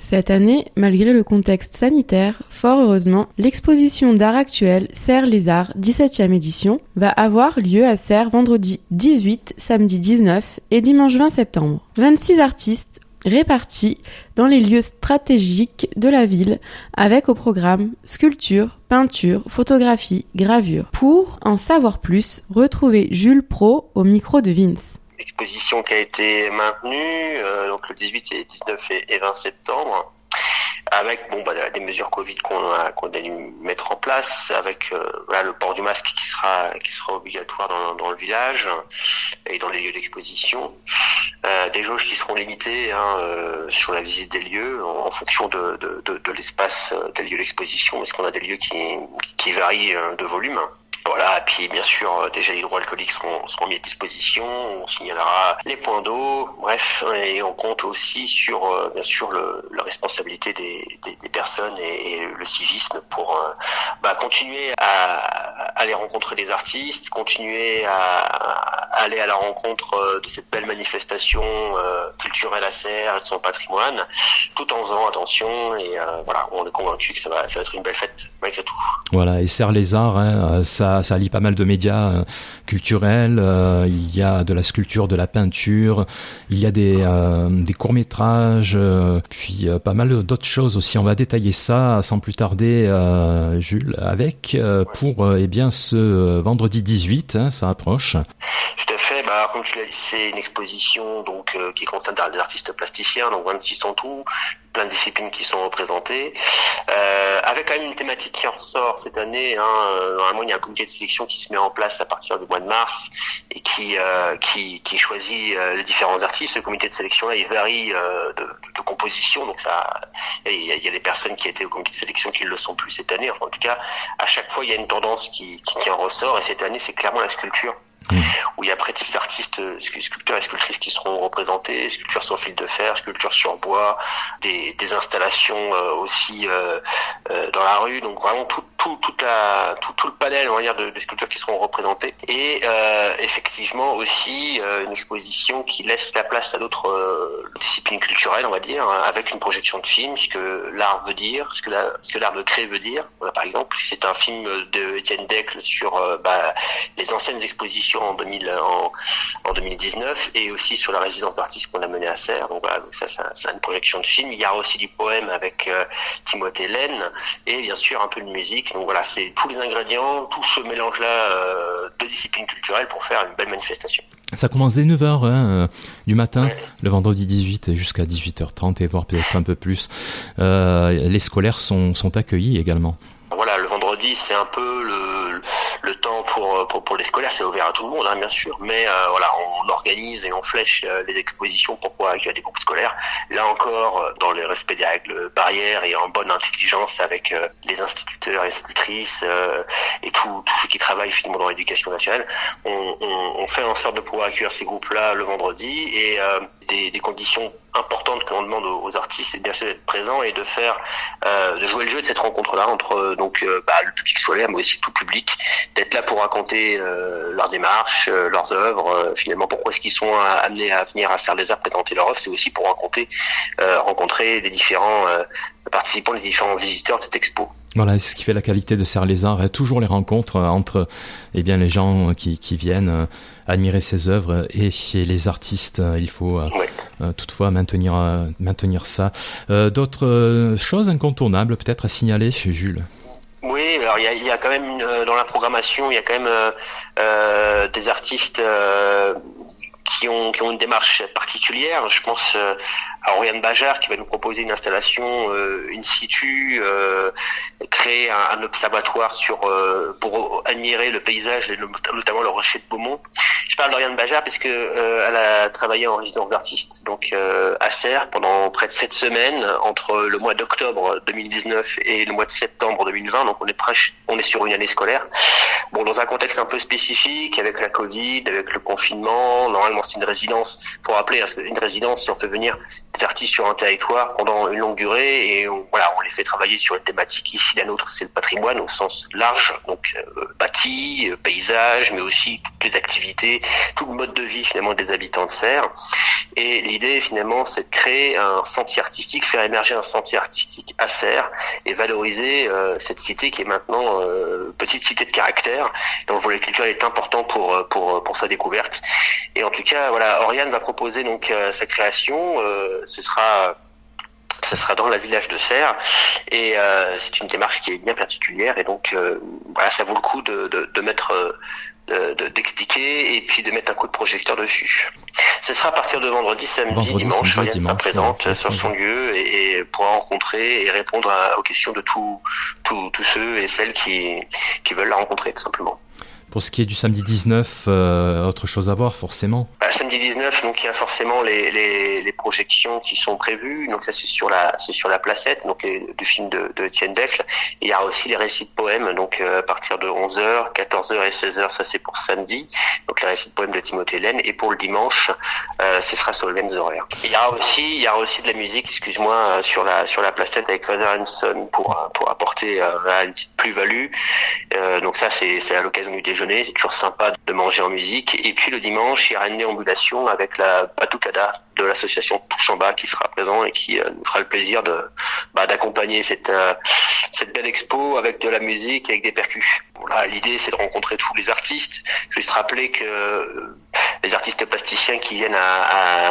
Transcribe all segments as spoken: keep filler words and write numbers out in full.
Cette année, malgré le contexte sanitaire, fort heureusement, l'exposition d'art actuel Serres les Arts dix-septième édition va avoir lieu à Serres vendredi dix-huit, samedi dix-neuf et dimanche vingt septembre. vingt-six artistes répartis dans les lieux stratégiques de la ville avec au programme sculpture, peinture, photographie, gravure. Pour en savoir plus, retrouvez Jules Pro au micro de Vince. Exposition qui a été maintenue, euh, donc le dix-huit et dix-neuf et, et vingt septembre, avec bon bah des mesures Covid qu'on a qu'on a dû mettre en place, avec euh, voilà, le port du masque qui sera qui sera obligatoire dans, dans le village et dans les lieux d'exposition, euh, des jauges qui seront limitées hein, euh, sur la visite des lieux en, en fonction de, de, de, de l'espace des lieux d'exposition, parce qu'on a des lieux qui qui varient de volume. Voilà, et puis bien sûr, déjà les hydroalcooliques seront, seront mis à disposition, on signalera les points d'eau, bref, et on compte aussi sur, euh, bien sûr, le, la responsabilité des, des, des personnes et, et le civisme pour euh, bah, continuer à, à aller rencontrer les artistes, continuer à, à aller à la rencontre de cette belle manifestation euh, culturelle à Serres et de son patrimoine, tout en faisant attention, et euh, voilà, on est convaincu que ça va, ça va être une belle fête, malgré tout. Voilà, et Serres les Arts, hein, ça Ça allie pas mal de médias euh, culturels. Euh, il y a de la sculpture, de la peinture. Il y a des, euh, des courts métrages, euh, puis euh, pas mal d'autres choses aussi. On va détailler ça sans plus tarder, euh, Jules, avec euh, pour euh, eh bien ce vendredi dix-huit, hein, ça approche. Tout à fait. Bah, comme tu l'as dit, c'est une exposition donc euh, qui concerne des artistes plasticiens, donc vingt-six en tout, plein de disciplines qui sont représentées, euh, avec quand même une thématique qui en ressort cette année. Hein, euh, normalement, il y a un comité de sélection qui se met en place à partir du mois de mars et qui euh, qui, qui choisit euh, les différents artistes. Ce comité de sélection-là, il varie euh, de, de composition, donc ça, il y, a, il y a des personnes qui étaient au comité de sélection qui ne le sont plus cette année. Enfin, en tout cas, à chaque fois, il y a une tendance qui, qui, qui en ressort, et cette année, c'est clairement la sculpture. Mmh. Où il y a près de six artistes, sculpteurs et sculptrices qui seront représentés, sculptures sur fil de fer, sculptures sur bois, des, des installations euh, aussi euh, euh, dans la rue, donc vraiment tout, tout, toute la, tout, tout le panel on va dire, de, de sculptures qui seront représentées, et euh, effectivement aussi euh, une exposition qui laisse la place à d'autres euh, disciplines culturelles, on va dire, hein, avec une projection de film, ce que l'art veut dire, ce que, la, ce que l'art de créer veut dire. Voilà, par exemple, c'est un film de Étienne Decles sur euh, bah, les anciennes expositions en deux mille en, en deux mille dix-neuf, et aussi sur la résidence d'artistes qu'on a menée à Serres. Donc voilà, donc ça, ça, ça a une projection de film. Il y a aussi du poème avec euh, Timothée Laine, et bien sûr un peu de musique. Donc voilà, c'est tous les ingrédients, tout ce mélange-là euh, de disciplines culturelles pour faire une belle manifestation. Ça commence dès neuf heures hein, euh, du matin, ouais. Le vendredi dix-huit jusqu'à dix-huit heures trente, et voire peut-être un peu plus. Euh, les scolaires sont, sont accueillis également. Voilà, le vendredi, c'est un peu le, le temps pour, pour, pour les scolaires, c'est ouvert à tout le monde, hein, bien sûr, mais euh, voilà, on organise et on flèche euh, les expositions pour pouvoir accueillir des groupes scolaires. Là encore, euh, dans le respect des règles barrières et en bonne intelligence avec euh, les instituteurs et institutrices euh, et tous ceux qui travaillent finalement dans l'éducation nationale, on, on, on fait en sorte de pouvoir accueillir ces groupes-là le vendredi, et euh, des, des conditions importantes que l'on demande aux, aux artistes, c'est bien sûr d'être présent et de faire, euh, de jouer le jeu de cette rencontre-là entre euh, donc euh, bah, le public scolaire, mais aussi tout public, d'être là pour raconter euh, leur démarche, euh, leurs œuvres, euh, finalement pourquoi est-ce qu'ils sont euh, amenés à venir à Serres les Arts présenter leur œuvre, c'est aussi pour raconter, euh, rencontrer les différents euh, participants, les différents visiteurs de cette expo. Voilà, c'est ce qui fait la qualité de Serres les Arts, toujours les rencontres entre eh bien les gens qui, qui viennent euh, admirer ses œuvres et, et les artistes. Il faut euh, oui. euh, toutefois maintenir euh, maintenir ça. Euh, d'autres euh, choses incontournables peut-être à signaler chez Jules? Oui, alors il y a, il y a quand même une, euh, dans la programmation, il y a quand même euh, euh, des artistes euh, qui ont qui ont une démarche particulière. Je pense euh, à Oriane Bajard qui va nous proposer une installation euh, in situ, euh, créer un, un observatoire sur euh, pour admirer le paysage et le, notamment le rocher de Beaumont. Je parle d'Oriane Bajard parce que euh, elle a travaillé en résidence d'artiste donc euh, à Serres pendant près de sept semaines entre le mois d'octobre deux mille dix-neuf et le mois de septembre deux mille vingt. Donc on est presque on est sur une année scolaire. Bon, dans un contexte un peu spécifique avec la Covid, avec le confinement. Normalement c'est une résidence. Faut rappeler parce qu'une résidence, si on fait venir des artistes sur un territoire pendant une longue durée et on, voilà, on les fait travailler sur une thématique. Ici, la nôtre, c'est le patrimoine au sens large, donc euh, bâti, euh, paysage, mais aussi toutes les activités, tout le mode de vie finalement des habitants de Serres. Et l'idée finalement, c'est de créer un sentier artistique, faire émerger un sentier artistique à Serres et valoriser euh, cette cité qui est maintenant euh, petite cité de caractère, dont le volet culturel est important pour pour pour sa découverte. Et en tout cas, voilà, Oriane va proposer donc euh, sa création. Euh, ce sera Ce sera dans le village de Serres et euh, c'est une démarche qui est bien particulière et donc euh, voilà, ça vaut le coup de, de, de mettre, euh, de, d'expliquer et puis de mettre un coup de projecteur dessus. Ce sera à partir de vendredi, samedi, vendredi, dimanche. samedi, Oriane sera présente ouais, sur son lieu et, et pourra rencontrer et répondre à, aux questions de tous tous tous ceux et celles qui qui veulent la rencontrer tout simplement. Pour ce qui est du samedi dix-neuf, euh, autre chose à voir forcément. Bah, samedi dix-neuf, donc il y a forcément les, les, les projections qui sont prévues. Donc ça c'est sur la c'est sur la placette, donc les, du film de, de Étienne Becle. Il y a aussi les récits de poèmes, donc euh, à partir de onze heures, quatorze heures et seize heures, ça c'est pour samedi. Donc les récits de poèmes de Timothée Laine. Et pour le dimanche, euh, ce sera sur les mêmes horaires. Il y aura aussi il y aura aussi de la musique, excuse-moi, sur la sur la placette avec Father Hanson pour pour apporter euh, une petite plus-value. Euh, donc ça c'est c'est à l'occasion du déjeuner. C'est toujours sympa de manger en musique. Et puis le dimanche, il y aura une déambulation avec la batucada de l'association Touche en Bas qui sera présent et qui euh, nous fera le plaisir de bah, d'accompagner cette euh, cette belle expo avec de la musique et avec des percus. Voilà, l'idée c'est de rencontrer tous les artistes. Je vais se rappeler que euh, les artistes plasticiens qui viennent à,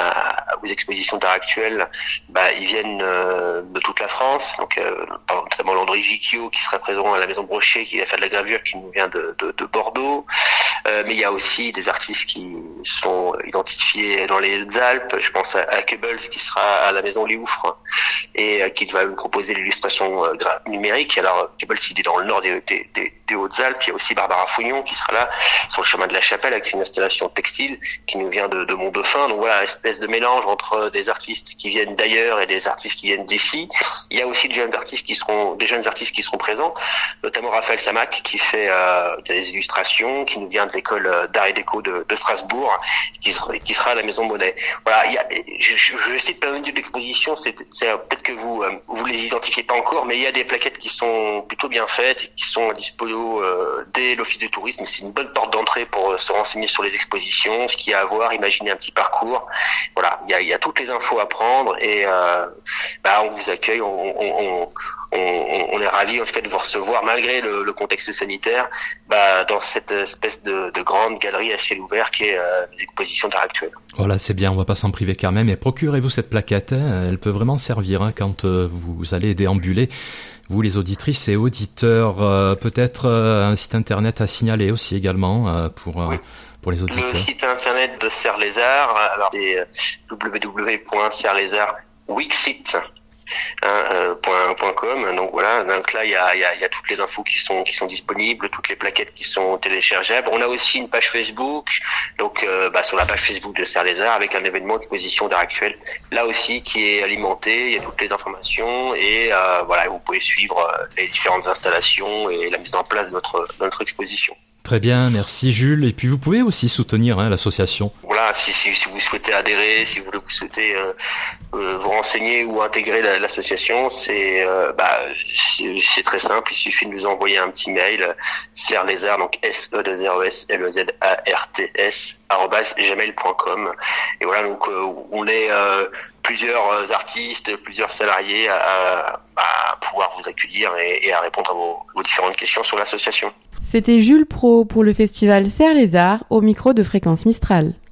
à, aux expositions d'art actuel, bah, ils viennent euh, de toute la France. Donc euh, notamment Landry Gicchio qui sera présent à la Maison Brochet, qui va faire de la gravure, qui nous vient de, de, de Bordeaux. Euh, mais il y a aussi des artistes qui sont identifiés dans les Alpes. Je pense à, à Goebbels qui sera à la Maison Léoufre et euh, qui va nous proposer l'illustration euh, gra- numérique. Alors Goebbels il est dans le nord des, des, des, des Hautes-Alpes. Il y a aussi Barbara Fouillon qui sera là sur le chemin de la Chapelle avec une installation textile qui nous vient de, de Mont-Dauphin. Donc voilà, une espèce de mélange entre des artistes qui viennent d'ailleurs et des artistes qui viennent d'ici. Il y a aussi des jeunes artistes qui seront, des jeunes artistes qui seront présents, notamment Raphaël Samac qui fait euh, des illustrations, qui nous vient de l'école d'art et déco de, de Strasbourg, qui sera, qui sera à la Maison Monet. Voilà, il y a, je, je, je cite pas mal de l'exposition, c'est, c'est peut-être que vous euh, vous les identifiez pas encore, mais il y a des plaquettes qui sont plutôt bien faites, qui sont à dispo euh, dès l'office de tourisme. C'est une bonne porte d'entrée pour euh, se renseigner sur les expositions, ce qu'il y a à voir, imaginer un petit parcours. Voilà, il y a, il y a toutes les infos à prendre et euh, bah, on vous accueille, on, on, on On, on est ravis en tout cas de vous recevoir malgré le, le contexte sanitaire bah, dans cette espèce de, de grande galerie à ciel ouvert qui est euh, les expositions d'art actuel. Voilà, c'est bien, on va pas s'en priver quand même. Et procurez-vous cette plaquette, hein, elle peut vraiment servir hein, quand euh, vous allez déambuler. Vous les auditrices et auditeurs, euh, peut-être euh, un site internet à signaler aussi également euh, pour... Euh, oui. Pour les auditeurs. Le site internet de Serres les Arts, alors c'est w w w point serres les arts wixit Hein, euh, point, point com. Donc voilà, donc là il y a, il y a, il y a toutes les infos qui sont qui sont disponibles, toutes les plaquettes qui sont téléchargeables. On a aussi une page Facebook, donc euh, bah, sur la page Facebook de Serres les Arts avec un événement exposition d'art actuel, là aussi qui est alimenté. Il y a toutes les informations et euh, voilà, vous pouvez suivre euh, les différentes installations et la mise en place de notre de notre exposition. Très bien, merci Jules. Et puis vous pouvez aussi soutenir hein, l'association. Voilà, si, si, si vous souhaitez adhérer, si vous, vous souhaitez euh, euh, vous renseigner ou intégrer la, l'association, c'est, euh, bah, c'est, c'est très simple. Il suffit de nous envoyer un petit mail, serres les arts, donc S E deux R E S L E Z A R T S arobase gmail point com. Et voilà, donc euh, on est euh, plusieurs artistes, plusieurs salariés à, à pouvoir vous accueillir et, et à répondre à vos, vos différentes questions sur l'association. C'était Jules Pro pour le festival Serres les Arts au micro de Fréquence Mistral.